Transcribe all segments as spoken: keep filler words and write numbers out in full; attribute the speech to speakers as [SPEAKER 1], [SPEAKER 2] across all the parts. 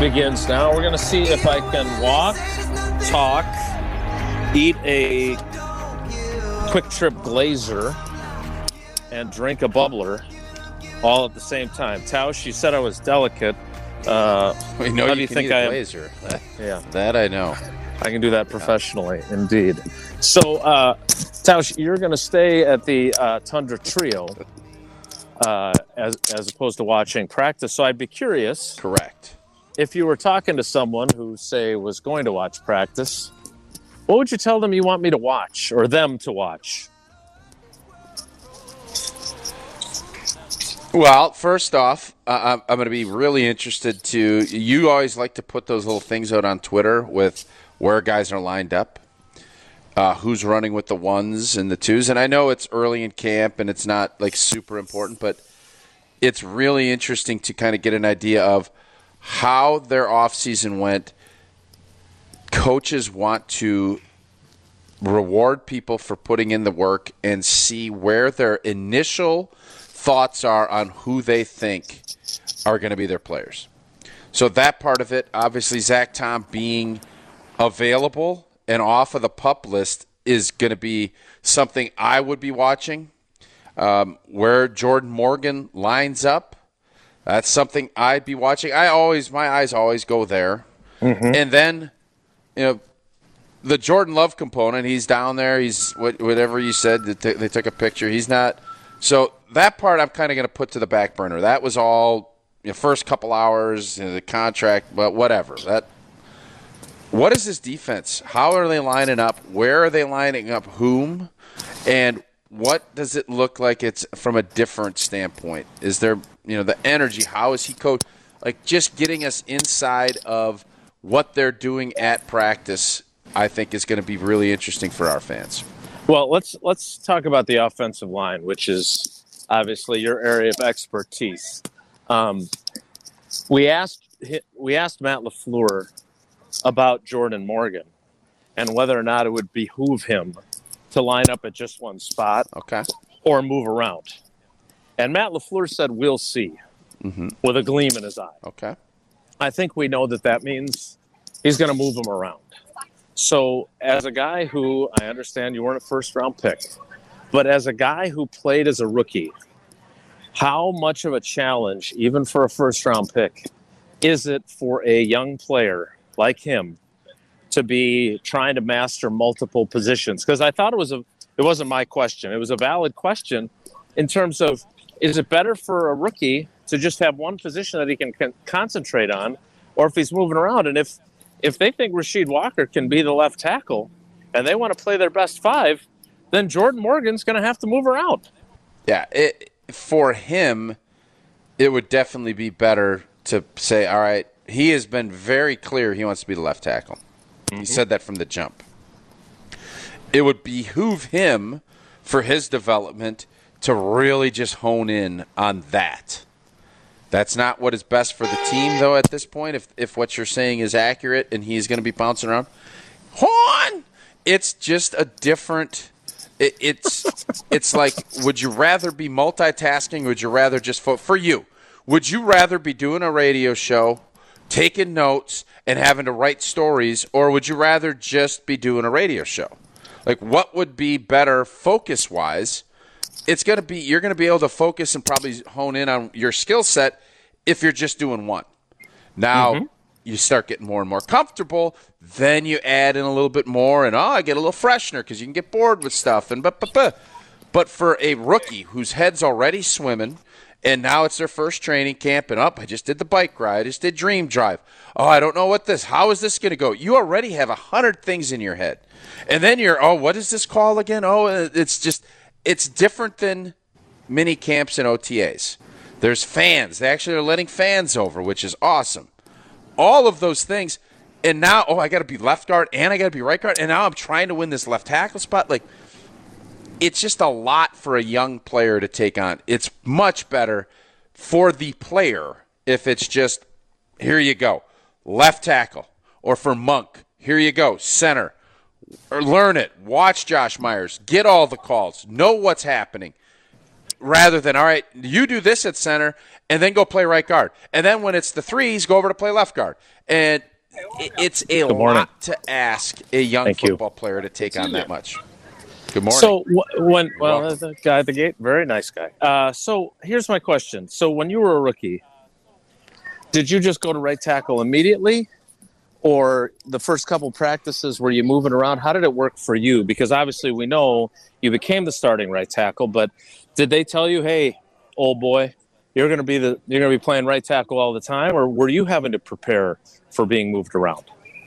[SPEAKER 1] begins now. We're going to see if I can walk, talk, eat a Quick Trip Glazer, and drink a bubbler all at the same time. Tausch, you said I was delicate. Uh,
[SPEAKER 2] we know
[SPEAKER 1] how
[SPEAKER 2] you
[SPEAKER 1] do you
[SPEAKER 2] can
[SPEAKER 1] think
[SPEAKER 2] eat
[SPEAKER 1] I
[SPEAKER 2] a
[SPEAKER 1] am?
[SPEAKER 2] Glazer. That,
[SPEAKER 1] yeah,
[SPEAKER 2] that I know.
[SPEAKER 1] I can do that professionally, yeah. Indeed. So, uh, Tausch, you're going to stay at the uh, Tundra Trio uh, as as opposed to watching practice. So I'd be curious.
[SPEAKER 2] Correct.
[SPEAKER 1] If you were talking to someone who, say, was going to watch practice, what would you tell them you want me to watch or them to watch?
[SPEAKER 2] Well, first off, uh, I'm going to be really interested to – you always like to put those little things out on Twitter with where guys are lined up, uh, who's running with the ones and the twos. And I know it's early in camp and it's not, like, super important, but it's really interesting to kind of get an idea of how their offseason went. Coaches want to reward people for putting in the work and see where their initial – thoughts are on who they think are going to be their players. So that part of it, obviously Zach Tom being available and off of the PUP list is going to be something I would be watching. Um, where Jordan Morgan lines up, that's something I'd be watching. I always, my eyes always go there. Mm-hmm. And then, you know, the Jordan Love component, he's down there. He's whatever you said, they took a picture. He's not. So that part I'm kind of going to put to the back burner. That was all, you know, first couple hours, you know, the contract, but whatever. That. What is this defense? How are they lining up? Where are they lining up whom? And what does it look like it's from a different standpoint? Is there, you know, the energy? How is he coached? Like just getting us inside of what they're doing at practice, I think is going to be really interesting for our fans.
[SPEAKER 1] Well, let's let's talk about the offensive line, which is obviously your area of expertise. Um, we asked we asked Matt LaFleur about Jordan Morgan and whether or not it would behoove him to line up at just one spot,
[SPEAKER 2] okay,
[SPEAKER 1] or move around. And Matt LaFleur said, "We'll see," mm-hmm. with a gleam in his eye.
[SPEAKER 2] Okay,
[SPEAKER 1] I think we know that that means he's going to move him around. So as a guy who, I understand you weren't a first-round pick, but as a guy who played as a rookie, how much of a challenge, even for a first-round pick, is it for a young player like him to be trying to master multiple positions? Because I thought it was a, it wasn't my question. It was a valid question in terms of, is it better for a rookie to just have one position that he can con- concentrate on, or if he's moving around? And if If they think Rasheed Walker can be the left tackle and they want to play their best five, then Jordan Morgan's going to have to move around.
[SPEAKER 2] Yeah, it, for him, it would definitely be better to say, all right, he has been very clear he wants to be the left tackle. Mm-hmm. He said that from the jump. It would behoove him for his development to really just hone in on that. That's not what is best for the team, though, at this point, if if what you're saying is accurate and he's going to be bouncing around. Horn! It's just a different it, – it's it's like, would you rather be multitasking or would you rather just fo- – for you, would you rather be doing a radio show, taking notes, and having to write stories, or would you rather just be doing a radio show? Like, what would be better focus-wise? It's going to be, you're going to be able to focus and probably hone in on your skill set if you're just doing one. Now, mm-hmm. you start getting more and more comfortable, then you add in a little bit more, and oh, I get a little freshener because you can get bored with stuff. And but, but, but. but for a rookie whose head's already swimming, and now it's their first training camp, and up, oh, I just did the bike ride, I just did Dream Drive. Oh, I don't know what this, how is this going to go? You already have a hundred things in your head. And then you're, oh, what is this call again? Oh, it's just... It's different than mini camps and O T As. There's fans. They actually are letting fans over, which is awesome. All of those things. And now, oh, I got to be left guard and I got to be right guard. And now I'm trying to win this left tackle spot. Like, it's just a lot for a young player to take on. It's much better for the player if it's just, here you go, left tackle. Or for Monk, here you go, center. Or learn it. Watch Josh Myers. Get all the calls. Know what's happening. rather than, all right, you do this at center and then go play right guard. And then when it's the threes, go over to play left guard. And it's a lot to ask a young
[SPEAKER 1] Thank
[SPEAKER 2] football
[SPEAKER 1] you.
[SPEAKER 2] player to take on that much. Good morning.
[SPEAKER 1] So when well, the guy at the gate, very nice guy. Uh, so here's my question. So when you were a rookie, did you just go to right tackle immediately, or the first couple practices were you moving around? How did it work for you? Because obviously we know you became the starting right tackle, but did they tell you, hey, old boy, you're going to be the you're going to be playing right tackle all the time, or were you having to prepare for being moved around?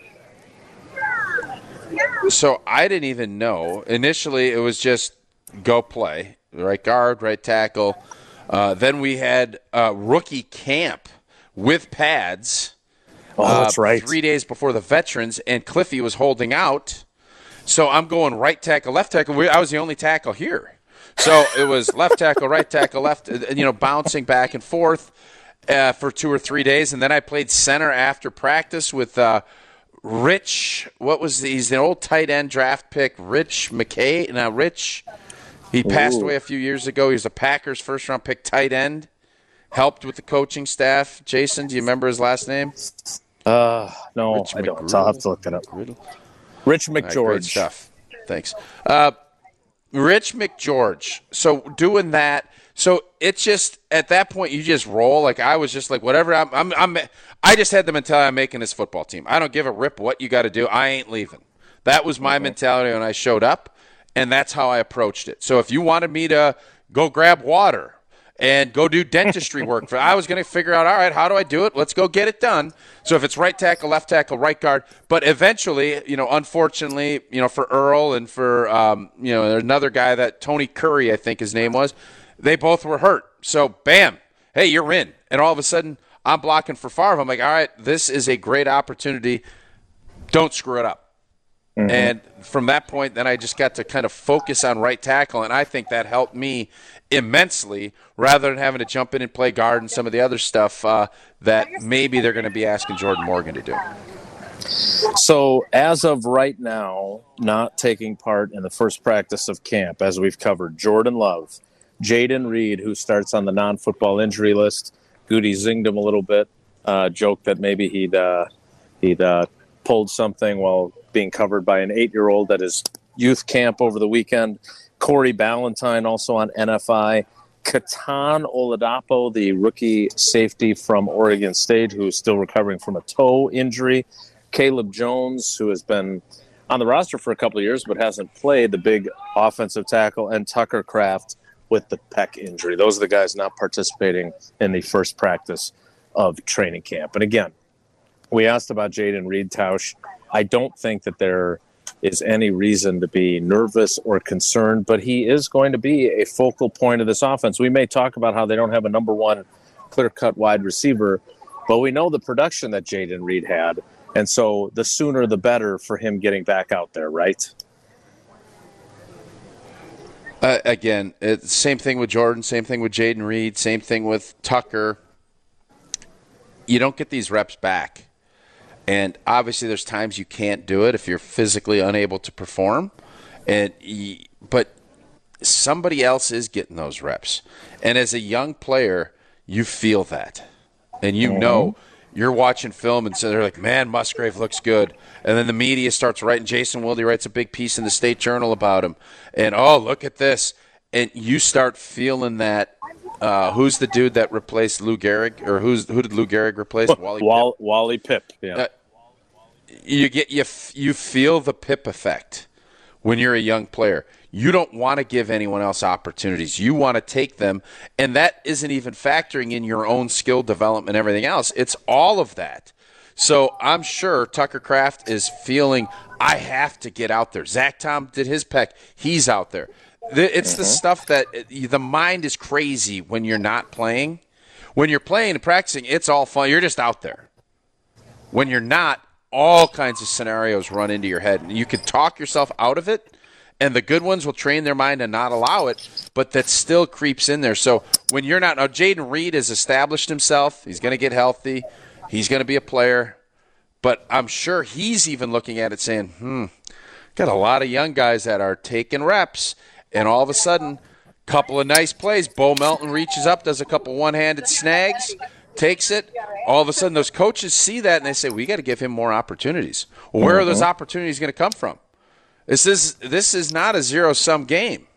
[SPEAKER 2] So I didn't even know. Initially, it was just go play, right guard, right tackle. Uh, then we had uh, rookie camp with pads.
[SPEAKER 1] Oh, that's
[SPEAKER 2] uh,
[SPEAKER 1] right.
[SPEAKER 2] Three days before the veterans, and Cliffy was holding out. So I'm going right tackle, left tackle. I was the only tackle here. So it was left tackle, right tackle, left, you know, bouncing back and forth uh, for two or three days. And then I played center after practice with uh, Rich. What was the, he's an old tight end draft pick, Rich McKay. Now, Rich, he passed
[SPEAKER 1] Ooh.
[SPEAKER 2] away a few years ago. He was a Packers first round pick tight end. Helped with the coaching staff. Jason, do you remember his last name?
[SPEAKER 1] Uh, no,
[SPEAKER 2] Rich
[SPEAKER 1] I don't.
[SPEAKER 2] McGriddle?
[SPEAKER 1] I'll have to look it up.
[SPEAKER 2] McGriddle?
[SPEAKER 1] Rich
[SPEAKER 2] All right, great
[SPEAKER 1] McGeorge.
[SPEAKER 2] stuff. Thanks. Uh, Rich McGeorge. So doing that, so it's just at that point you just roll. Like I was just like whatever. I'm. I'm. I'm I just had the mentality I'm making this football team. I don't give a rip what you got to do. I ain't leaving. That was my mm-hmm. mentality when I showed up, and that's how I approached it. So if you wanted me to go grab water and go do dentistry work, for I was going to figure out, all right, how do I do it? Let's go get it done. So if it's right tackle, left tackle, right guard, but eventually, you know, unfortunately, you know, for Earl and for, um, you know, there's another guy that Tony Curry, I think his name was, they both were hurt. So bam, hey, you're in. And all of a sudden, I'm blocking for Favre. I'm like, all right, this is a great opportunity. Don't screw it up. Mm-hmm. And from that point, then I just got to kind of focus on right tackle, and I think that helped me immensely rather than having to jump in and play guard and some of the other stuff uh, that maybe they're going to be asking Jordan Morgan to do.
[SPEAKER 1] So as of right now, not taking part in the first practice of camp, as we've covered, Jordan Love, Jayden Reed, who starts on the non-football injury list. Goody zinged him a little bit, uh, joked that maybe he'd, uh, he'd uh, pulled something while being covered by an eight-year-old at his youth camp over the weekend. Corey Ballantyne also on N F I. Katan Oladapo, the rookie safety from Oregon State, who is still recovering from a toe injury. Caleb Jones, who has been on the roster for a couple of years but hasn't played, the big offensive tackle, and Tucker Kraft with the pec injury. Those are the guys not participating in the first practice of training camp. And again, we asked about Jayden Reed, Tausch. I don't think that there is any reason to be nervous or concerned, but he is going to be a focal point of this offense. We may talk about how they don't have a number one clear-cut wide receiver, but we know the production that Jayden Reed had, and so the sooner the better for him getting back out there, right?
[SPEAKER 2] Uh, again, it's same thing with Jordan, same thing with Jayden Reed, same thing with Tucker. You don't get these reps back. And obviously there's times you can't do it if you're physically unable to perform. And but somebody else is getting those reps. And as a young player, you feel that. And you mm-hmm. know you're watching film and so they're like, man, Musgrave looks good. And then the media starts writing. Jason Wilde writes a big piece in the State Journal about him. And, oh, look at this. And you start feeling that. Uh, who's the dude that replaced Lou Gehrig, or who's who did Lou Gehrig replace? Wally
[SPEAKER 1] Wall,
[SPEAKER 2] Pip.
[SPEAKER 1] Wally Pip. Yeah.
[SPEAKER 2] Uh, you get you you feel the Pip effect when you're a young player. You don't want to give anyone else opportunities. You want to take them, and that isn't even factoring in your own skill development and everything else. It's all of that. So I'm sure Tucker Kraft is feeling, I have to get out there. Zach Tom did his pec. He's out there. It's mm-hmm. the stuff that the mind is crazy when you're not playing. When you're playing and practicing, it's all fun. You're just out there. When you're not, all kinds of scenarios run into your head. And you can talk yourself out of it, and the good ones will train their mind and not allow it, but that still creeps in there. So when you're not – now, Jayden Reed has established himself. He's going to get healthy. He's going to be a player. But I'm sure he's even looking at it saying, hmm, got a lot of young guys that are taking reps. And all of a sudden, Couple of nice plays. Bo Melton reaches up, does a couple one-handed snags, takes it. All of a sudden, those coaches see that, and they say, we got to give him more opportunities. Well, where are those opportunities going to come from? This is this is not a zero-sum game.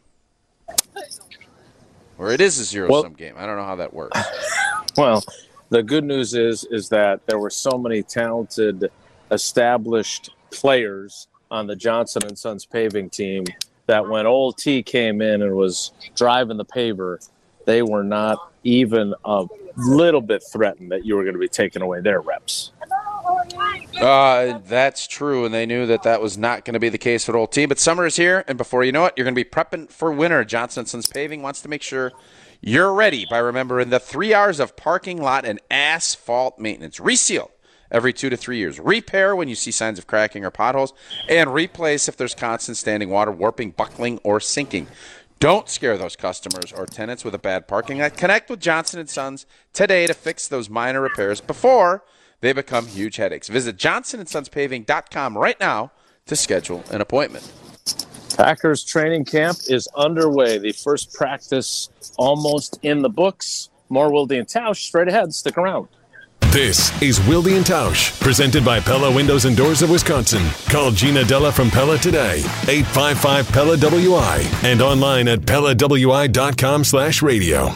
[SPEAKER 2] Or it is a zero-sum well, game. I don't know how that works.
[SPEAKER 1] Well, the good news is is that there were so many talented, established players on the Johnson and Sons paving team that when Old T came in and was driving the paver, they were not even a little bit threatened that you were going to be taking away their reps.
[SPEAKER 2] Uh, that's true, and they knew that that was not going to be the case with Old T. But summer is here, and before you know it, you're going to be prepping for winter. Johnson and Sons Paving wants to make sure you're ready by remembering the three R's of parking lot and asphalt maintenance. Reseal every two to three years. Repair when you see signs of cracking or potholes, and replace if there's constant standing water, warping, buckling, or sinking. Don't scare those customers or tenants with a bad parking lot. Connect with Johnson and Sons today to fix those minor repairs before they become huge headaches. Visit johnson and sons paving dot com right now to schedule an appointment.
[SPEAKER 1] Packers training camp is underway. The first practice almost in the books. More Wilde and Tausch straight ahead. Stick around.
[SPEAKER 3] This is Wilde and Tausch, presented by Pella Windows and Doors of Wisconsin. Call Gina Della from Pella today, eight five five Pella W I, and online at pella w i dot com slash radio.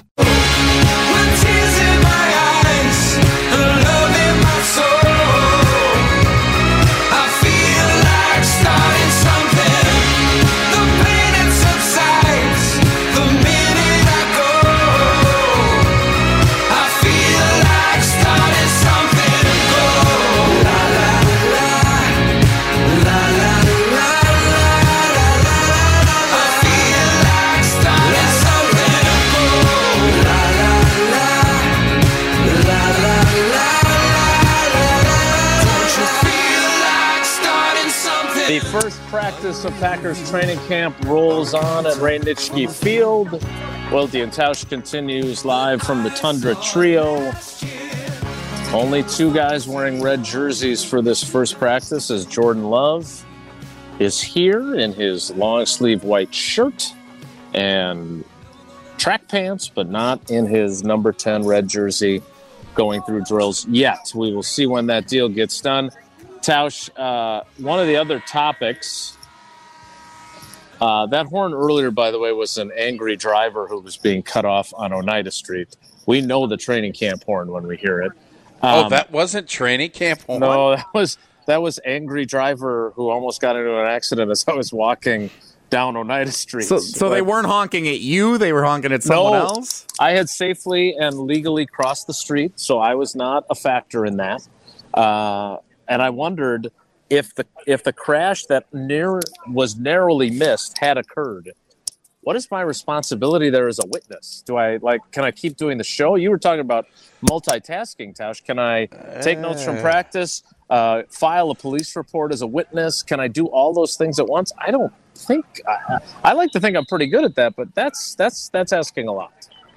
[SPEAKER 1] The first practice of Packers training camp rolls on at Ray Nitschke Field. Wilde and Tausch continues live from the Tundra Trio. Only two guys wearing red jerseys for this first practice as Jordan Love is here in his long-sleeve white shirt and track pants, but not in his number ten red jersey going through drills yet. We will see when that deal gets done. Tausch, uh, one of the other topics, uh, that horn earlier, by the way, was an angry driver who was being cut off on Oneida Street. We know the training camp horn when we hear it.
[SPEAKER 2] Um, oh, that wasn't training camp horn?
[SPEAKER 1] No, that was that was angry driver who almost got into an accident as I was walking down Oneida Street.
[SPEAKER 4] So, so they weren't honking at you, they were honking at someone
[SPEAKER 1] no,
[SPEAKER 4] else?
[SPEAKER 1] I had safely and legally crossed the street, so I was not a factor in that. Uh And I wondered if the if the crash that near was narrowly missed had occurred, what is my responsibility there as a witness? Do I like? Can I keep doing the show? You were talking about multitasking, Tausch. Can I take notes from practice? Uh, file a police report as a witness? Can I do all those things at once? I don't think. I, I like to think I'm pretty good at that, but that's that's that's asking a lot.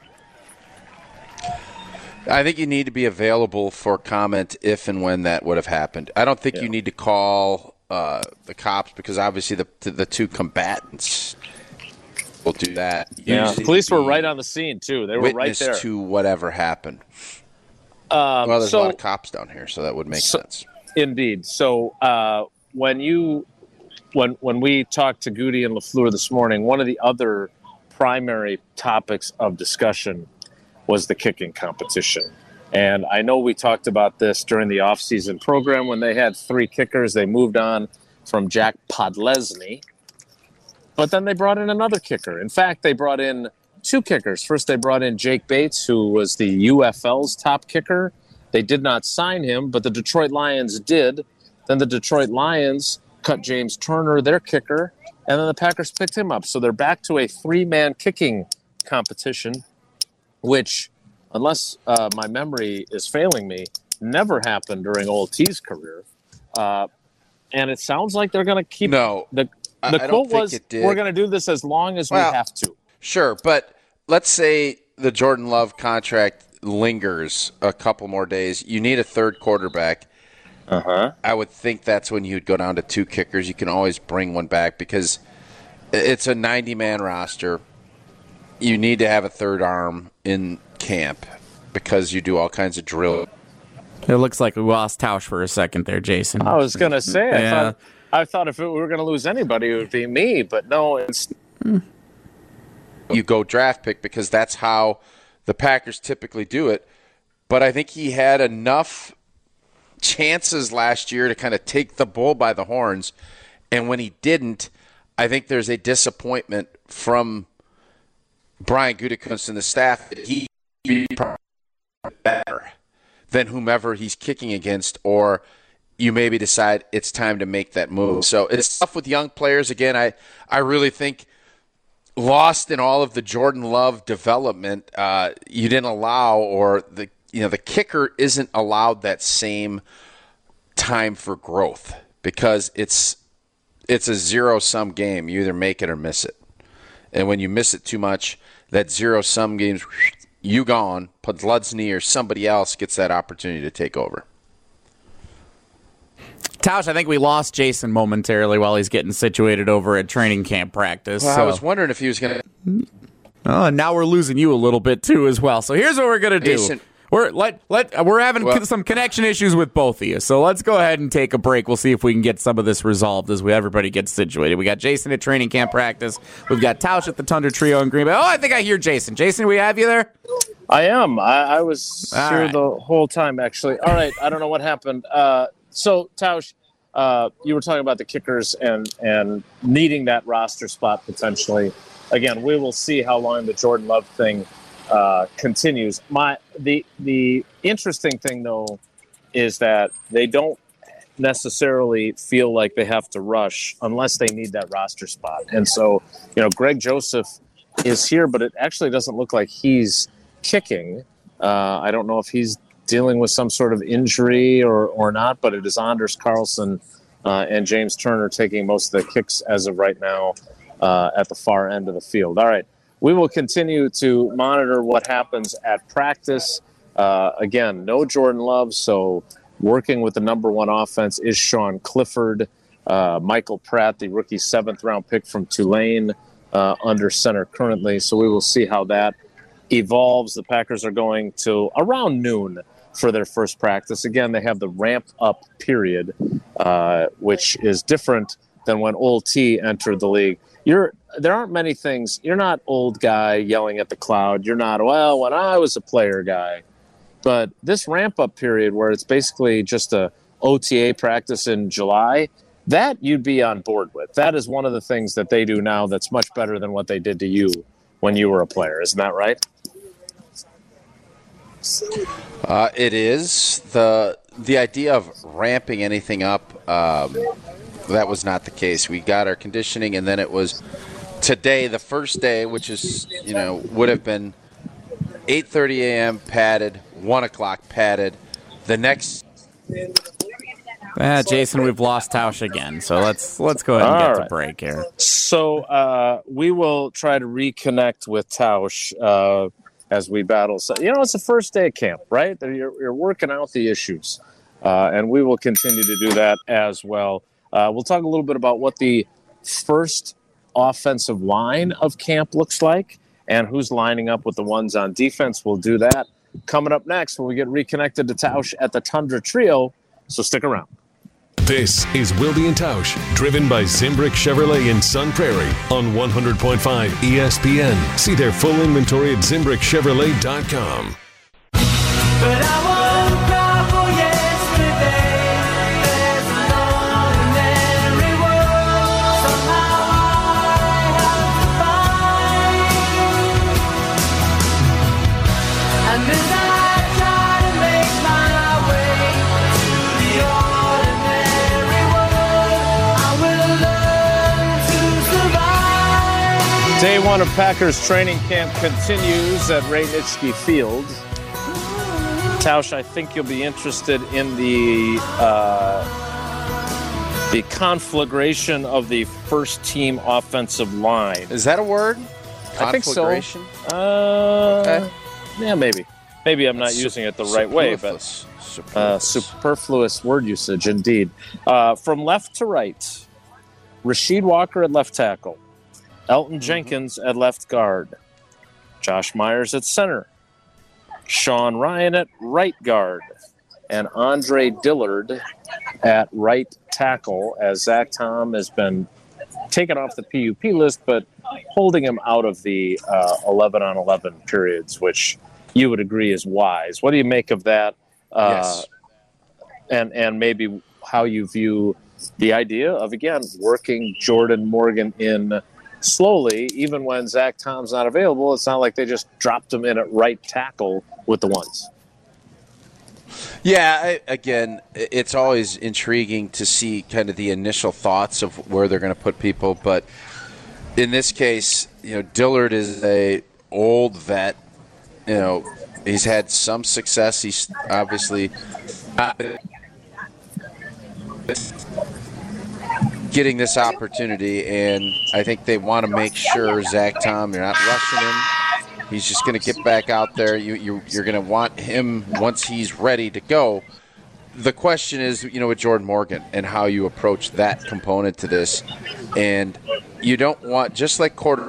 [SPEAKER 2] I think you need to be available for comment if and when that would have happened. I don't think yeah. you need to call uh, the cops because obviously the the two combatants will do that.
[SPEAKER 1] Yeah, the police were right on the scene too. They were right there
[SPEAKER 2] to whatever happened.
[SPEAKER 1] Um,
[SPEAKER 2] well, there's
[SPEAKER 1] so,
[SPEAKER 2] a lot of cops down here, so that would make
[SPEAKER 1] so,
[SPEAKER 2] sense.
[SPEAKER 1] Indeed. So uh, when you when when we talked to Goody and LaFleur this morning, one of the other primary topics of discussion was the kicking competition. And I know we talked about this during the offseason program when they had three kickers. They moved on from Jack Podlesny. But then they brought in another kicker. In fact, they brought in two kickers. First, they brought in Jake Bates, who was the U F L's top kicker. They did not sign him, but the Detroit Lions did. Then the Detroit Lions cut James Turner, their kicker, and then the Packers picked him up. So they're back to a three-man kicking competition, which, unless uh, my memory is failing me, never happened during Old T's career. Uh, and it sounds like they're going to keep
[SPEAKER 2] no,
[SPEAKER 1] the The
[SPEAKER 2] I
[SPEAKER 1] quote was, we're going to do this as long as
[SPEAKER 2] well,
[SPEAKER 1] we have to.
[SPEAKER 2] Sure, but let's say the Jordan Love contract lingers a couple more days. You need a third quarterback.
[SPEAKER 1] Uh-huh.
[SPEAKER 2] I would think that's when you'd go down to two kickers. You can always bring one back because it's a ninety-man roster. you need to have a third arm in camp because you do all kinds of drill.
[SPEAKER 4] It looks like we lost Tausch for a second there, Jason.
[SPEAKER 1] I was going to say, I,
[SPEAKER 4] Yeah.
[SPEAKER 1] thought, I thought if it, we were going to lose anybody, it would be me, but no, it's
[SPEAKER 2] You go draft pick because that's how the Packers typically do it. But I think he had enough chances last year to kind of take the bull by the horns. And when he didn't, I think there's a disappointment from Brian Gutekunst and the staff that he be better than whomever he's kicking against, or you maybe decide it's time to make that move. So it's tough with young players. Again, I, I really think lost in all of the Jordan Love development, uh, you didn't allow, or the you know the kicker isn't allowed that same time for growth because it's it's a zero-sum game. You either make it or miss it. And when you miss it too much, that zero-sum game's you gone, Podlodny or somebody else gets that opportunity to take over.
[SPEAKER 4] Tausch, I think we lost Jason momentarily while he's getting situated over at training camp practice.
[SPEAKER 2] Well,
[SPEAKER 4] so.
[SPEAKER 2] I was wondering if he was going to...
[SPEAKER 4] Oh, and now we're losing you a little bit too as well. So here's what we're gonna do.
[SPEAKER 2] Jason.
[SPEAKER 4] We're let let we're having
[SPEAKER 2] Well-
[SPEAKER 4] co- some connection issues with both of you. So let's go ahead and take a break. We'll see if we can get some of this resolved as we everybody gets situated. We got Jason at training camp practice. We've got Tausch at the Tundra Trio in Green Bay. Oh, I think I hear Jason. Jason, we have you there?
[SPEAKER 1] I am. I, I was
[SPEAKER 4] All
[SPEAKER 1] here
[SPEAKER 4] right.
[SPEAKER 1] the whole time, actually. All right. I don't know what happened. Uh, so, Tausch, uh, you were talking about the kickers and, and needing that roster spot potentially. Again, we will see how long the Jordan Love thing uh, continues. My the the interesting thing, though, is that they don't necessarily feel like they have to rush unless they need that roster spot. And so, you know, Greg Joseph is here, but it actually doesn't look like he's kicking. Uh, I don't know if he's dealing with some sort of injury or, or not, but it is Anders Carlson uh, and James Turner taking most of the kicks as of right now uh, at the far end of the field. All right. We will continue to monitor what happens at practice. Uh, again, no Jordan Love, so working with the number one offense is Sean Clifford. Uh, Michael Pratt, the rookie seventh-round pick from Tulane, uh, under center currently. So we will see how that evolves. The Packers are going to around noon for their first practice. Again, they have the ramp-up period, uh, which is different than when Old T entered the league. You're there aren't many things. You're not old guy yelling at the cloud. You're not, well, when I was a player guy. But this ramp-up period where it's basically just a O T A practice in July, that you'd be on board with. That is one of the things that they do now that's much better than what they did to you when you were a player. Isn't that right?
[SPEAKER 2] Uh, it is. The the idea of ramping anything up, um, that was not the case. We got our conditioning, and then it was today, the first day, which is, you know, would have been eight thirty a.m. padded, one o'clock padded. The next...
[SPEAKER 4] Ah, Jason, we've lost Tausch again. So let's let's go ahead and
[SPEAKER 1] All
[SPEAKER 4] get to
[SPEAKER 1] right.
[SPEAKER 4] break here.
[SPEAKER 1] So uh, we will try to reconnect with Tausch uh, as we battle. So, you know, it's the first day of camp, right? You're, you're working out the issues, uh, and we will continue to do that as well. Uh, we'll talk a little bit about what the first offensive line of camp looks like and who's lining up with the ones on defense. We'll do that coming up next when we get reconnected to Tausch at the Tundra Trio. So stick around.
[SPEAKER 3] This is Wilde and Tausch, driven by Zimbrick Chevrolet in Sun Prairie on one hundred point five E S P N. See their full inventory at zimbrick chevrolet dot com.
[SPEAKER 5] But I woke up for yesterday. There's an ordinary world. Somehow I have to find. And as I try to make my way to the ordinary world, I will learn to survive.
[SPEAKER 1] Day one of Packers training camp continues at Ray Nitschke Field. Tausch, I think you'll be interested in the uh, the conflagration of the first team offensive line.
[SPEAKER 2] Is that a word?
[SPEAKER 1] I think so.
[SPEAKER 2] Conflagration?
[SPEAKER 1] Uh,
[SPEAKER 2] Okay.
[SPEAKER 1] Yeah, maybe. Maybe I'm not
[SPEAKER 2] That's
[SPEAKER 1] using it the right way, but
[SPEAKER 2] superfluous.
[SPEAKER 1] uh,
[SPEAKER 2] Superfluous.
[SPEAKER 1] superfluous word usage indeed. Uh, from left to right, Rasheed Walker at left tackle, Elton Jenkins at left guard, Josh Myers at center, Sean Ryan at right guard, and Andre Dillard at right tackle, as Zach Tom has been taken off the P U P list, but holding him out of the uh, eleven on eleven periods, which you would agree is wise. What do you make of that? Uh,
[SPEAKER 2] Yes.
[SPEAKER 1] And, and maybe how you view the idea of, again, working Jordan Morgan in slowly, even when Zach Tom's not available. It's not like they just dropped him in at right tackle with the ones.
[SPEAKER 2] Yeah, I, again, it's always intriguing to see kind of the initial thoughts of where they're going to put people, but in this case, you know, Dillard is a old vet. You know, he's had some success. He's obviously not getting this opportunity, and I think they want to make sure Zach Tom, you're not rushing him. He's just going to get back out there. You, you, you're going to want him once he's ready to go. The question is, you know, with Jordan Morgan and how you approach that component to this. And you don't want, just like quarter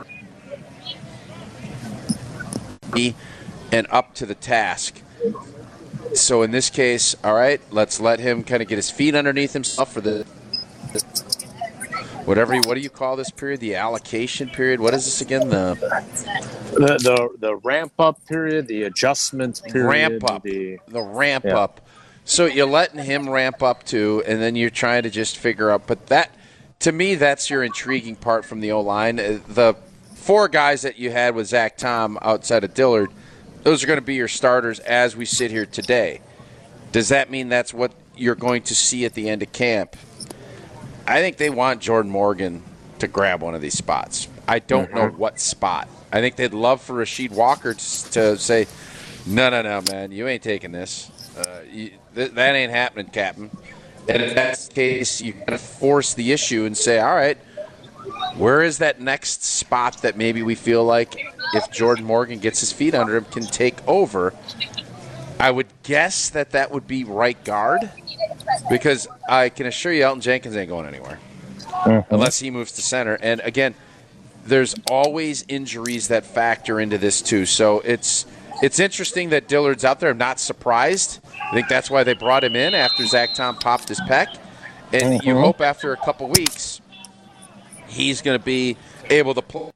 [SPEAKER 2] and up to the task. So in this case, all right, let's let him kind of get his feet underneath himself for the whatever. What do you call this period? The allocation period. What is this again? The
[SPEAKER 1] The the, the ramp up period, the adjustment period,
[SPEAKER 2] ramp up.
[SPEAKER 1] the
[SPEAKER 2] The ramp
[SPEAKER 1] Yeah.
[SPEAKER 2] up. So you're letting him ramp up too, and then you're trying to just figure out. But that, to me, that's your intriguing part from the O-line. Uh, The four guys that you had with Zach Tom outside of Dillard, those are going to be your starters as we sit here today. Does that mean that's what you're going to see at the end of camp? I think they want Jordan Morgan to grab one of these spots. I don't know what spot. I think they'd love for Rasheed Walker to, to say, no, no, no, man, you ain't taking this. Uh, you, th- that ain't happening, Captain. And if that's the case, you got to force the issue and say, all right, where is that next spot that maybe we feel like if Jordan Morgan gets his feet under him can take over? I would guess that that would be right guard, because I can assure you Elton Jenkins ain't going anywhere unless he moves to center. And again, there's always injuries that factor into this too. So it's it's interesting that Dillard's out there. I'm not surprised. I think that's why they brought him in after Zach Tom popped his pec. And you hope after a couple weeks he's going to be able to play.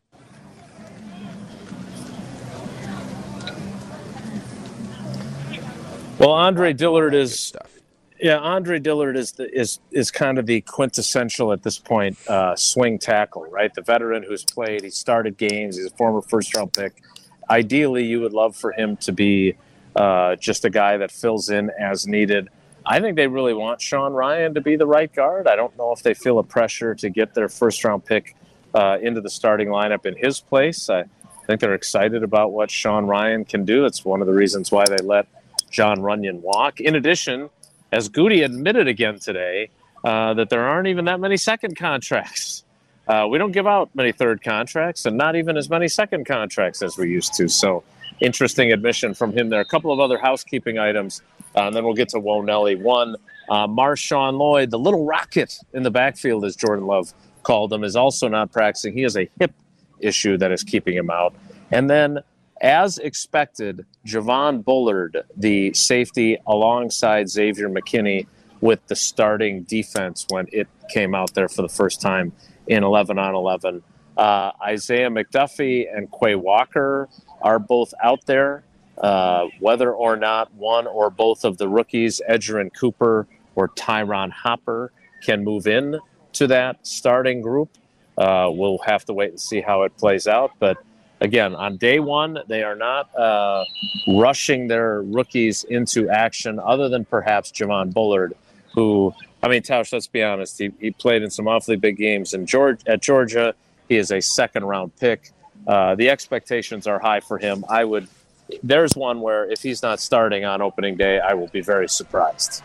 [SPEAKER 1] Well, Andre Dillard is
[SPEAKER 2] Stuff.
[SPEAKER 1] yeah. Andre Dillard is the, is is kind of the quintessential at this point uh, swing tackle, right? The veteran who's played, he started games. He's a former first round pick. Ideally, you would love for him to be uh, just a guy that fills in as needed. I think they really want Sean Ryan to be the right guard. I don't know if they feel a pressure to get their first round pick uh, into the starting lineup in his place. I think they're excited about what Sean Ryan can do. It's one of the reasons why they let John Runyon walk. In addition, as Goody admitted again today, uh, that there aren't even that many second contracts. Uh, we don't give out many third contracts and not even as many second contracts as we used to. So interesting admission from him there. A couple of other housekeeping items, uh, and then we'll get to Wonelli. One, uh, Marshawn Lloyd, the little rocket in the backfield, as Jordan Love called him, is also not practicing. He has a hip issue that is keeping him out. And then, as expected, Javon Bullard, the safety, alongside Xavier McKinney with the starting defense when it came out there for the first time in eleven on eleven. Uh, Isaiah McDuffie and Quay Walker are both out there. Uh, whether or not one or both of the rookies, Edgerrin Cooper or Tyron Hopper, can move in to that starting group, uh, we'll have to wait and see how it plays out. But again, on day one, they are not uh, rushing their rookies into action, other than perhaps Javon Bullard, who, I mean, Tausch, let's be honest, he, he played in some awfully big games in Georgia, at Georgia. He is a second-round pick. Uh, the expectations are high for him. I would. There's one where if he's not starting on opening day, I will be very surprised.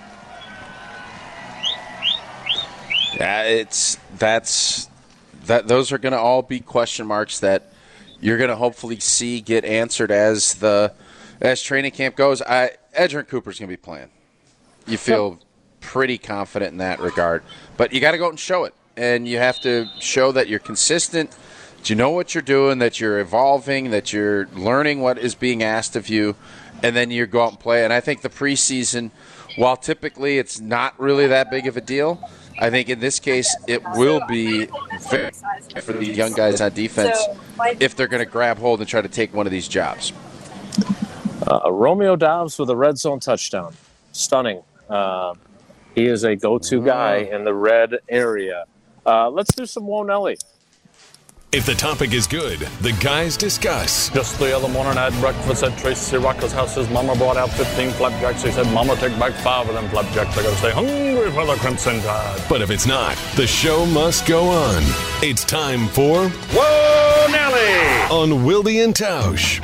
[SPEAKER 2] Yeah, it's that's that. Those are going to all be question marks that you're going to hopefully see get answered as the as training camp goes. I Edgerrin Cooper's going to be playing. You feel pretty confident in that regard, but you got to go out and show it, and you have to show that you're consistent that you know what you're doing, that you're evolving, that you're learning what is being asked of you, and then you go out and play. And I think the preseason, while typically it's not really that big of a deal, I think in this case it will be very for the young guys on defense if they're going to grab hold and try to take one of these jobs.
[SPEAKER 1] Uh, Romeo Dobbs with a red zone touchdown. Stunning. Uh, he is a go-to guy in the red area. Uh, let's do some Wonelli.
[SPEAKER 3] If the topic is good, the guys discuss.
[SPEAKER 6] Just the other morning I had breakfast at Tracy Rocker's house. His mama brought out fifteen flapjacks. He said, Mama, take back five of them flapjacks. I gotta stay hungry for the Crimson Tide.
[SPEAKER 3] But if it's not, the show must go on. It's time for
[SPEAKER 6] Whoa, Nelly!
[SPEAKER 3] On Wilde and Tausch.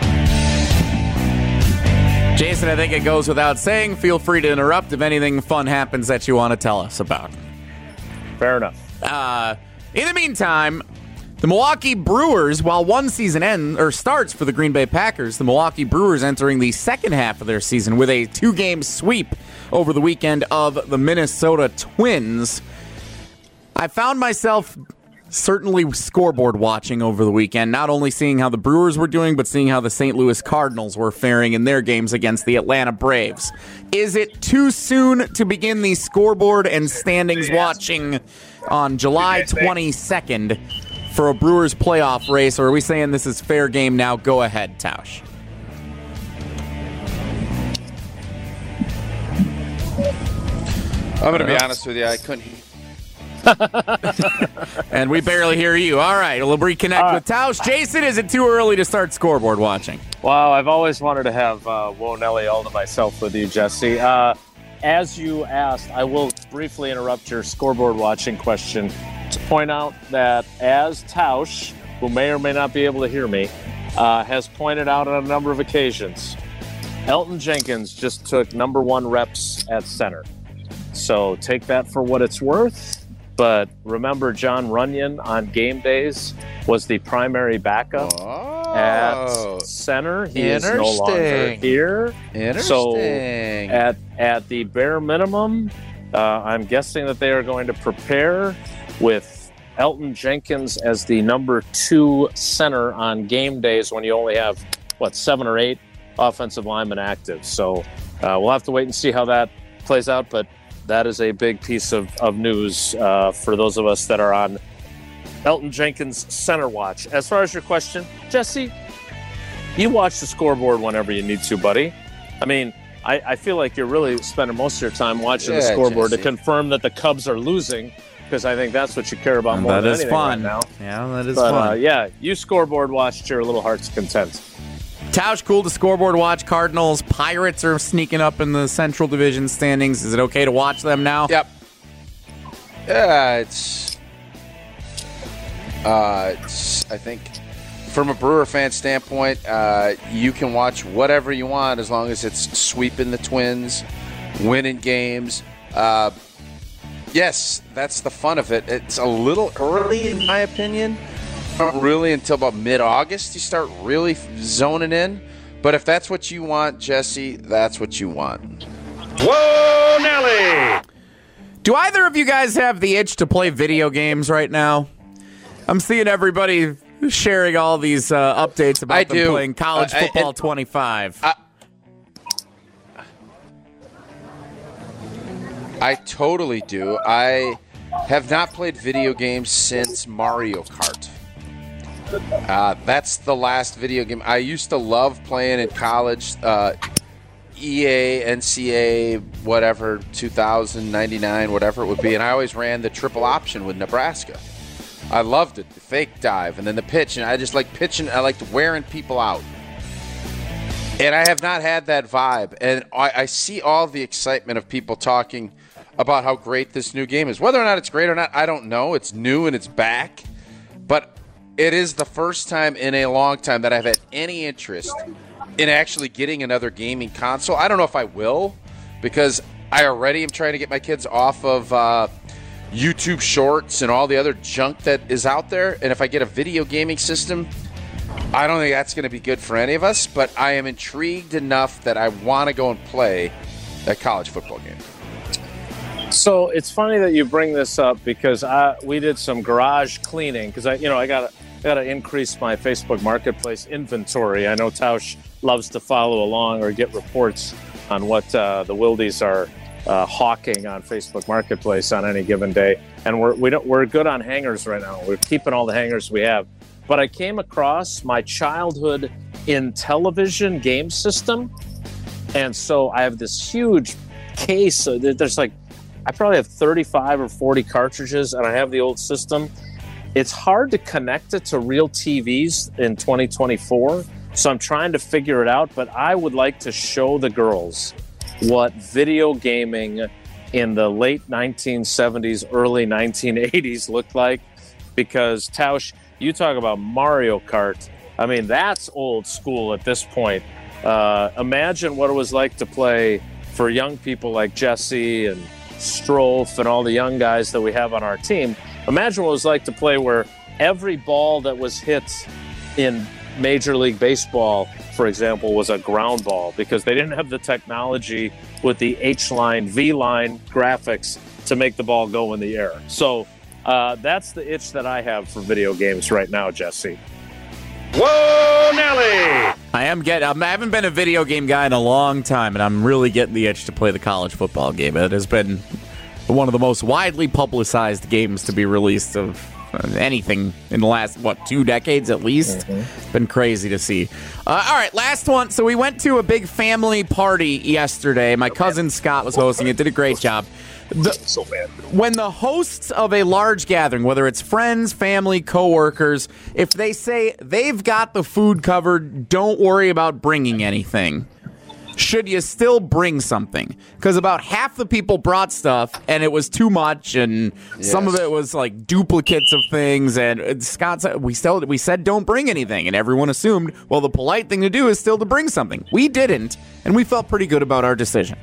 [SPEAKER 4] Jason, I think it goes without saying. Feel free to interrupt if anything fun happens that you want to tell us about.
[SPEAKER 1] Fair enough.
[SPEAKER 4] Uh, in the meantime, the Milwaukee Brewers, while one season end or starts for the Green Bay Packers, the Milwaukee Brewers entering the second half of their season with a two-game sweep over the weekend of the Minnesota Twins. I found myself certainly scoreboard watching over the weekend, not only seeing how the Brewers were doing, but seeing how the Saint Louis Cardinals were faring in their games against the Atlanta Braves. Is it too soon to begin the scoreboard and standings watching on July twenty-second for a Brewers playoff race, or are we saying this is fair game now? Go ahead, Tausch.
[SPEAKER 2] I'm going to be honest with you. I couldn't.
[SPEAKER 4] And we barely hear you. All right, we'll reconnect
[SPEAKER 1] Uh,
[SPEAKER 4] with Tausch. Jason, is it too early to start scoreboard watching?
[SPEAKER 1] Wow, I've always wanted to have uh, Wonelli all to myself with you, Jesse. Uh, as you asked, I will briefly interrupt your scoreboard watching question to point out that as Tausch, who may or may not be able to hear me, uh, has pointed out on a number of occasions, Elton Jenkins just took number one reps at center. So take that for what it's worth. But remember, John Runyon on game days was the primary backup
[SPEAKER 2] Oh,
[SPEAKER 1] at center. He is no longer
[SPEAKER 2] interesting.
[SPEAKER 1] here.
[SPEAKER 2] Interesting.
[SPEAKER 1] So at at the bare minimum, uh, I'm guessing that they are going to prepare with Elton Jenkins as the number two center on game days when you only have, what, seven or eight offensive linemen active. So uh, we'll have to wait and see how that plays out. But that is a big piece of, of news uh, for those of us that are on Elton Jenkins center watch. As far as your question, Jesse, you watch the scoreboard whenever you need to, buddy. I mean, I, I feel like you're really spending most of your time watching the
[SPEAKER 2] Yeah,
[SPEAKER 1] scoreboard
[SPEAKER 2] Jesse.
[SPEAKER 1] to confirm that the Cubs are losing, because I think that's what you care about more
[SPEAKER 4] That
[SPEAKER 1] than
[SPEAKER 4] is
[SPEAKER 1] anything
[SPEAKER 4] fun.
[SPEAKER 1] right now.
[SPEAKER 4] Yeah, that is
[SPEAKER 1] But
[SPEAKER 4] fun.
[SPEAKER 1] uh, yeah, you scoreboard watch to your little heart's content.
[SPEAKER 4] Tausch, cool to scoreboard watch. Cardinals, Pirates are sneaking up in the Central Division standings. Is it okay to watch them now?
[SPEAKER 2] Yep. Yeah, it's, uh, it's. I think, from a Brewer fan standpoint, uh, you can watch whatever you want as long as it's sweeping the Twins, winning games. Uh, yes, that's the fun of it. It's a little early, in my opinion. Not really until about mid-August you start really zoning in. But if that's what you want, Jesse, that's what you want.
[SPEAKER 6] Whoa, Nelly!
[SPEAKER 4] Do either of you guys have the itch to play video games right now? I'm seeing everybody sharing all these uh, updates about
[SPEAKER 2] I
[SPEAKER 4] them
[SPEAKER 2] do.
[SPEAKER 4] playing College
[SPEAKER 2] Uh, I-
[SPEAKER 4] Football
[SPEAKER 2] and-
[SPEAKER 4] twenty-five.
[SPEAKER 2] I- I totally do. I have not played video games since Mario Kart. Uh, that's the last video game. I used to love playing in college. Uh, E A, N C A, whatever, two thousand, ninety-nine, whatever it would be. And I always ran the triple option with Nebraska. I loved it. The fake dive and then the pitch. And I just like pitching. I liked wearing people out. And I have not had that vibe. And I, I see all the excitement of people talking about how great this new game is. Whether or not it's great or not, I don't know. It's new and it's back. But it is the first time in a long time that I've had any interest in actually getting another gaming console. I don't know if I will, because I already am trying to get my kids off of uh, YouTube Shorts and all the other junk that is out there. And if I get a video gaming system, I don't think that's going to be good for any of us. But I am intrigued enough that I want to go and play that college football game.
[SPEAKER 1] So it's funny that you bring this up, because I, we did some garage cleaning, because I, you know, I got I got to increase my Facebook Marketplace inventory. I know Tausch loves to follow along or get reports on what uh, the Wildies are uh, hawking on Facebook Marketplace on any given day. And we're we don't we're good on hangers right now. We're keeping all the hangers we have. But I came across my childhood in television game system, and so I have this huge case. So there's like I probably have thirty-five or forty cartridges, and I have the old system. It's hard to connect it to real T Vs in twenty twenty-four, so I'm trying to figure it out. But I would like to show the girls what video gaming in the late nineteen seventies, early nineteen eighties looked like, because Tausch, you talk about Mario Kart. I mean, that's old school at this point. Uh, imagine what it was like to play for young people like Jesse and Strofe and all the young guys that we have on our team. Imagine what it was like to play where every ball that was hit in Major League Baseball, for example, was a ground ball, because they didn't have the technology with the H-line, V-line graphics to make the ball go in the air. So uh, that's the itch that I have for video games right now, Jesse.
[SPEAKER 7] Whoa, Nelly!
[SPEAKER 4] I am getting. I haven't been a video game guy in a long time, and I'm really getting the itch to play the college football game. It has been one of the most widely publicized games to be released of anything in the last, what, two decades at least. Mm-hmm. Been crazy to see. Uh, all right, last one. So we went to a big family party yesterday. My cousin Scott was hosting it. Did a great job. The,
[SPEAKER 1] so bad.
[SPEAKER 4] When the hosts of a large gathering, whether it's friends, family, coworkers, if they say they've got the food covered, don't worry about bringing anything, should you still bring something? Because about half the people brought stuff, and it was too much, and yes. some of it was like duplicates of things. And Scott said, we still we said don't bring anything, and everyone assumed, well, the polite thing to do is still to bring something. We didn't, and we felt pretty good about our decision.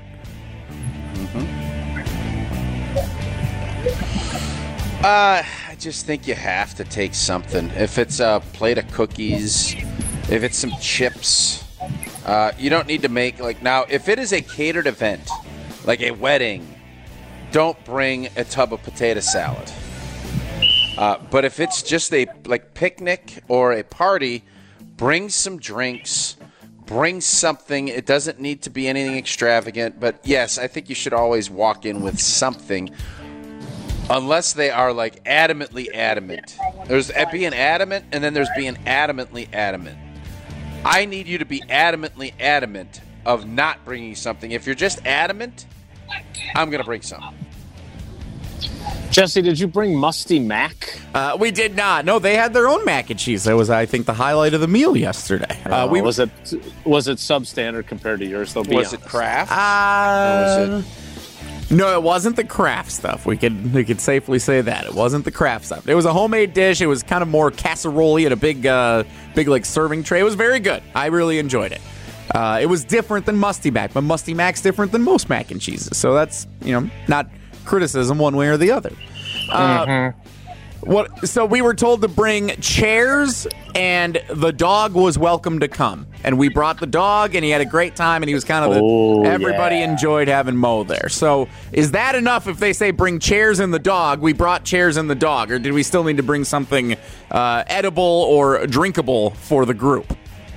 [SPEAKER 2] Uh, I just think you have to take something. If it's a plate of cookies, if it's some chips, uh, you don't need to make, like, now, if it is a catered event, like a wedding, don't bring a tub of potato salad. Uh, but if it's just a, like, picnic or a party, bring some drinks, bring something. It doesn't need to be anything extravagant, but yes, I think you should always walk in with something. Unless they are, like, adamantly adamant. There's being adamant, and then there's being adamantly adamant. I need you to be adamantly adamant of not bringing something. If you're just adamant, I'm going to bring something.
[SPEAKER 1] Jesse, did you bring Musty Mac?
[SPEAKER 4] Uh, we did not. No, they had their own mac and cheese. That was, I think, the highlight of the meal yesterday. Uh,
[SPEAKER 1] Uh,
[SPEAKER 4] we
[SPEAKER 1] was it was it substandard compared to yours? Though, be
[SPEAKER 2] Was
[SPEAKER 1] honest.
[SPEAKER 2] it Kraft?
[SPEAKER 4] Uh,
[SPEAKER 2] or was it...
[SPEAKER 4] No, it wasn't the Kraft stuff. We could we could safely say that it wasn't the Kraft stuff. It was a homemade dish. It was kind of more casserole-y at a big, uh, big like serving tray. It was very good. I really enjoyed it. Uh, it was different than Musty Mac, but Musty Mac's different than most mac and cheeses. So that's, you know, not criticism one way or the other. Uh,
[SPEAKER 1] Mm-hmm.
[SPEAKER 4] What? So we were told to bring chairs, and the dog was welcome to come. And we brought the dog, and he had a great time, and he was kind of the,
[SPEAKER 1] Oh,
[SPEAKER 4] everybody
[SPEAKER 1] yeah.
[SPEAKER 4] enjoyed having Mo there. So is that enough if they say bring chairs and the dog? We brought chairs and the dog, or did we still need to bring something uh, edible or drinkable for the group?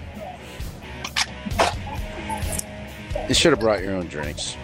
[SPEAKER 2] You should have brought your own drinks.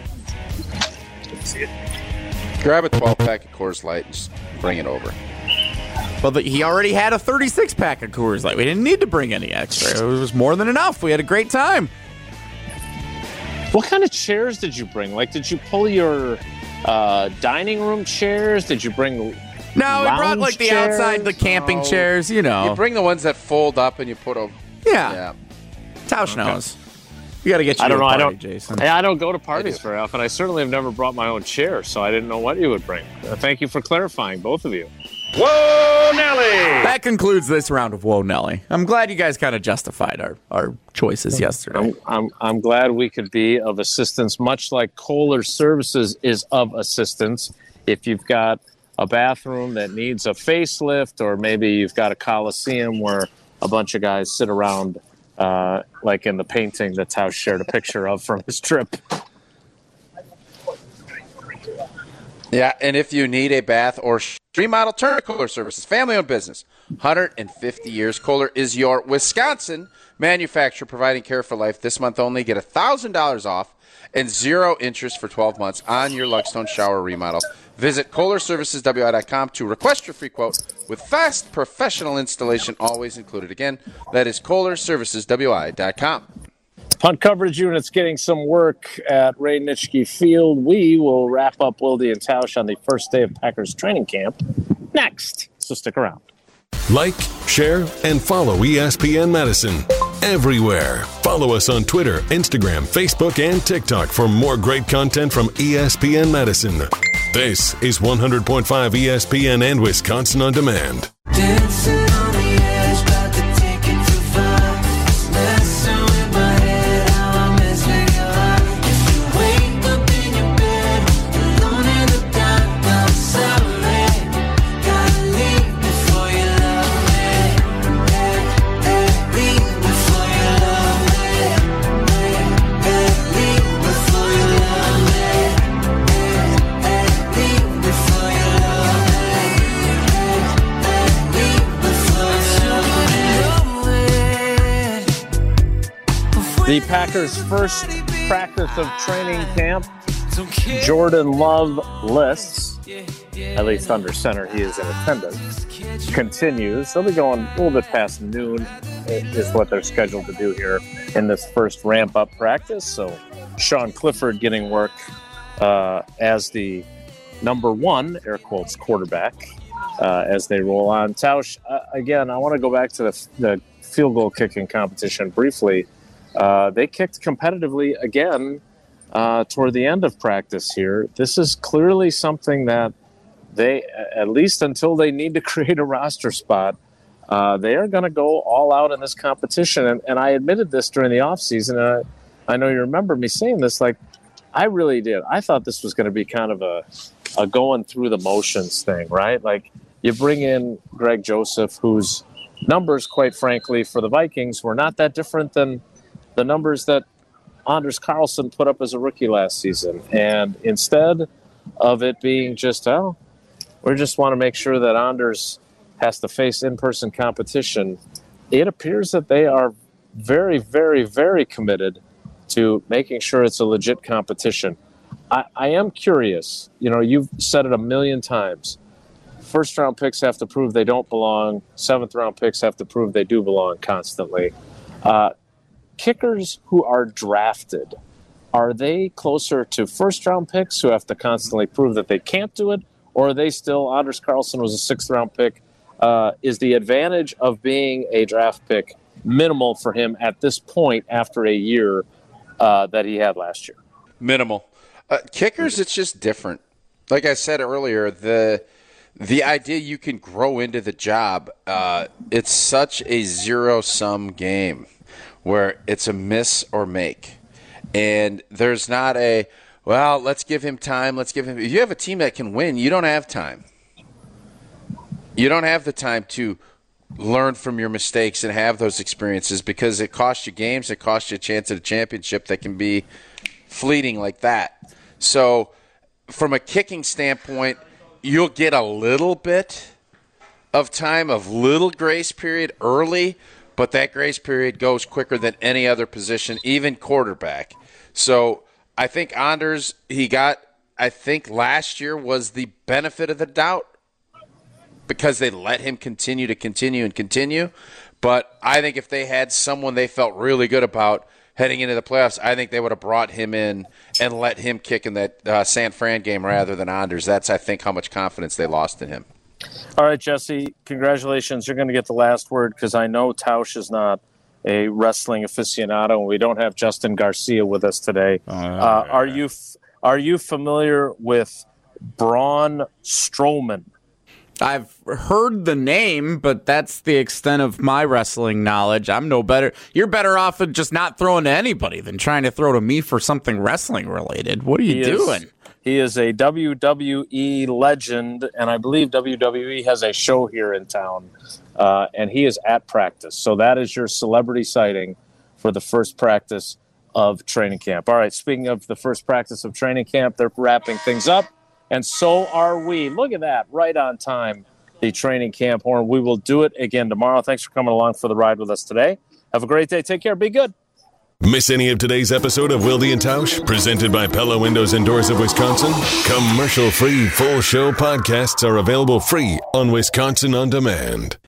[SPEAKER 2] Grab a twelve-pack of Coors Light and just bring it over.
[SPEAKER 4] Well, the, he already had a thirty-six pack of Coors Light. We didn't need to bring any extra. It was more than enough. We had a great time.
[SPEAKER 1] What kind of chairs did you bring? Like, did you pull your uh, dining room chairs? Did you bring
[SPEAKER 4] No, we brought
[SPEAKER 1] lounge
[SPEAKER 4] like the
[SPEAKER 1] chairs?
[SPEAKER 4] outside, the camping
[SPEAKER 2] Oh.
[SPEAKER 4] chairs, you know.
[SPEAKER 2] You bring the ones that fold up and you put over.
[SPEAKER 4] yeah.
[SPEAKER 2] Yeah.
[SPEAKER 4] Tausch knows. We got to get you
[SPEAKER 1] I don't
[SPEAKER 4] to
[SPEAKER 1] know.
[SPEAKER 4] a
[SPEAKER 1] I
[SPEAKER 4] party,
[SPEAKER 1] don't.
[SPEAKER 4] Jason.
[SPEAKER 1] I don't go to parties very often. I certainly have never brought my own chair, so I didn't know what you would bring. Uh, thank you for clarifying, both of you.
[SPEAKER 7] Whoa, Nelly!
[SPEAKER 4] That concludes this round of Whoa Nelly. I'm glad you guys kind of justified our, our choices yesterday.
[SPEAKER 1] I'm, I'm I'm glad we could be of assistance, much like Kohler Services is of assistance. If you've got a bathroom that needs a facelift, or maybe you've got a coliseum where a bunch of guys sit around, uh, like in the painting that Tausch shared a picture of from his trip.
[SPEAKER 2] Yeah, and if you need a bath or Remodel, turn to Kohler Services, family-owned business, one hundred fifty years. Kohler is your Wisconsin manufacturer providing care for life. This month only, get one thousand dollars off and zero interest for twelve months on your Luckstone shower remodel. Visit Kohler Services W I dot com to request your free quote with fast professional installation always included. Again, that is Kohler Services W I dot com.
[SPEAKER 1] Punt coverage unit's getting some work at Ray Nitschke Field. We will wrap up Wilde and Tausch on the first day of Packers training camp next. So stick around.
[SPEAKER 3] Like, share, and follow E S P N Madison everywhere. Follow us on Twitter, Instagram, Facebook, and TikTok for more great content from E S P N Madison. This is one hundred point five E S P N and Wisconsin On Demand.
[SPEAKER 5] Dancing on the edge, about to take it too far. Messing with my head, how I'm missing your heart. If you wake up in your bed, alone in the dark, I'm sorry. Gotta leave before you love me. Hey, hey, leave before you love me. Hey, hey, leave before you love me. Hey, hey, leave before you love me. Hey, hey, leave before you love me.
[SPEAKER 1] The Packers' first practice of training camp, Jordan Love lists, at least under center, he is in attendance, continues. They'll be going a little bit past noon, is what they're scheduled to do here in this first ramp-up practice. So Sean Clifford getting work uh, as the number one, air quotes, quarterback uh, as they roll on. Tausch, uh, again, I want to go back to the, the field goal kicking competition briefly. Uh, they kicked competitively again uh, toward the end of practice here. This is clearly something that they, at least until they need to create a roster spot, uh, they are going to go all out in this competition. And, and I admitted this during the offseason, and I, I know you remember me saying this, like, I really did. I thought this was going to be kind of a, a going through the motions thing, right? Like, you bring in Greg Joseph, whose numbers, quite frankly, for the Vikings were not that different than the numbers that Anders Carlson put up as a rookie last season. And instead of it being just, oh, we just want to make sure that Anders has to face in-person competition, it appears that they are very, very, very committed to making sure it's a legit competition. I, I am curious. You know, you've said it a million times. First-round picks have to prove they don't belong. Seventh-round picks have to prove they do belong constantly. Uh, kickers who are drafted, are they closer to first-round picks who have to constantly prove that they can't do it, or are they still, Anders Carlson was a sixth-round pick, uh, is the advantage of being a draft pick minimal for him at this point after a year uh, that he had last year?
[SPEAKER 2] Minimal. Uh, kickers, it's just different. Like I said earlier, the the idea you can grow into the job, uh, it's such a zero-sum game where it's a miss or make. And there's not a, well, let's give him time, let's give him – if you have a team that can win, you don't have time. You don't have the time to learn from your mistakes and have those experiences because it costs you games, it costs you a chance at a championship that can be fleeting like that. So from a kicking standpoint, you'll get a little bit of time, of little grace period early, but that grace period goes quicker than any other position, even quarterback. So I think Anders, he got, I think last year was the benefit of the doubt because they let him continue to continue and continue. But I think if they had someone they felt really good about heading into the playoffs, I think they would have brought him in and let him kick in that uh, San Fran game rather than Anders. That's, I think, how much confidence they lost in him.
[SPEAKER 1] All right, Jesse, congratulations. You're going to get the last word because I know Tausch is not a wrestling aficionado, and we don't have Justin Garcia with us today. Uh, uh, are you f- are you familiar with Braun Strowman?
[SPEAKER 4] I've heard the name, but that's the extent of my wrestling knowledge. I'm no better. You're better off of just not throwing to anybody than trying to throw to me for something wrestling related. What are you
[SPEAKER 1] he
[SPEAKER 4] doing?
[SPEAKER 1] Is, he is a W W E legend, and I believe W W E has a show here in town, uh, and he is at practice. So that is your celebrity sighting for the first practice of training camp. All right, speaking of the first practice of training camp, they're wrapping things up. And so are we. Look at that, right on time, the training camp horn. We will do it again tomorrow. Thanks for coming along for the ride with us today. Have a great day. Take care. Be good.
[SPEAKER 3] Miss any of today's episode of Wilde and Tausch, presented by Pella Windows and Doors of Wisconsin? Commercial-free full show podcasts are available free on Wisconsin On Demand.